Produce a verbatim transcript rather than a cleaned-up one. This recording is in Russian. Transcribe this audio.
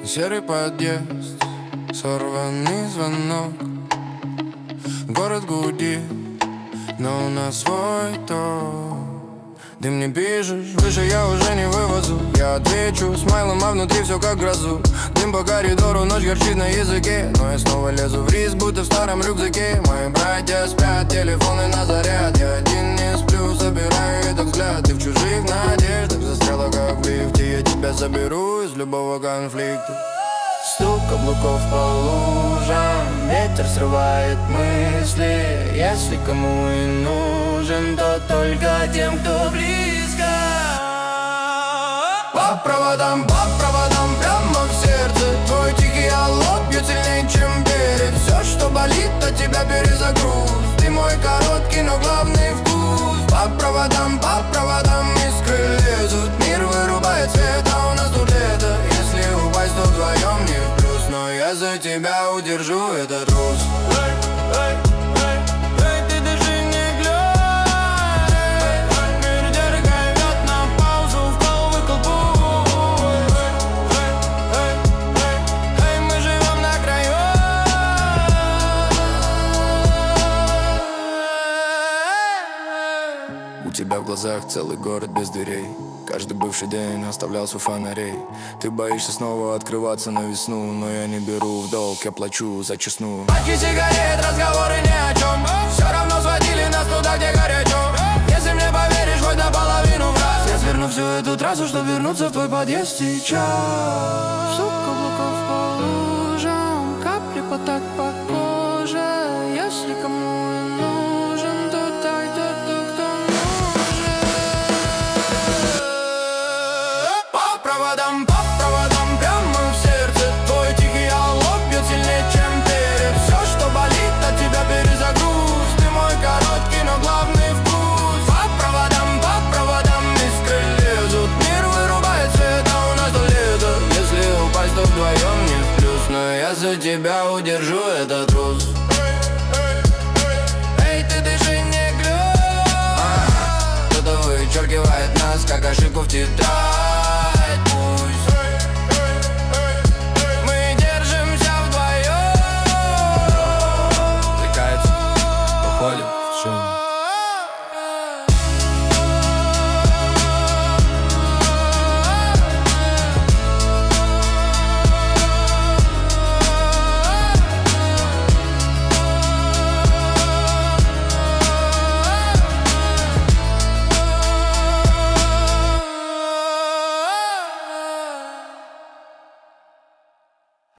Серый подъезд, сорванный звонок. Город гудит, но у нас свой ток. Ты мне пишешь, выше я уже не вывозу. Я отвечу смайлом, а внутри все как грозу. Дым по коридору, ночь горчит на языке. Но я снова лезу в риск, будто в старом рюкзаке. Мои братья спят, телефоны на заряд. Я один не сплю, собираю этот взгляд. Ты в чужих надеждах застряла как в лифте. Я тебя заберу из любого конфликта. Стук каблуков по лужам, ветер срывает мысли. Если кому и нужен, то только тем, кто близко. По проводам, по проводам, прямо в сердце. Твой тихий алло бьет сильнее, чем верит. Все, что болит, от тебя перезагруз. Ты мой короткий, но главный вкус. По проводам, по проводам искры лезут. Мир вырубает свет, а у нас тут лето. Если упасть, то вдвоем не в плюс. Но я за тебя удержу этот груз. У тебя в глазах целый город без дверей. Каждый бывший день оставлял свой фонарей. Ты боишься снова открываться на весну. Но я не беру в долг, я плачу за честную. Пачки сигарет, разговоры ни о чем. Все равно сводили нас туда, где горячо. Если мне поверишь хоть наполовину фраз, я сверну всю эту трассу, чтобы вернуться в твой подъезд сейчас. Стук каблуков по лужам, капли поток по коже. Если кому и нужен, то так, то тот, кто по проводам, по проводам, прямо в сердце. Твой тихий алло бьет сильнее, чем верит. Все, что болит, от тебя перезагруз. Ты мой короткий, но главный вкус. По проводам, по проводам искры лезут. Мир вырубает свет, а у нас то лето. Если упасть, то вдвоем не в плюс. Но я за тебя удержу этот груз. Эй, ты дыши, не глюсь. Кто-то вычеркивает нас, как ошибку в тетрадь.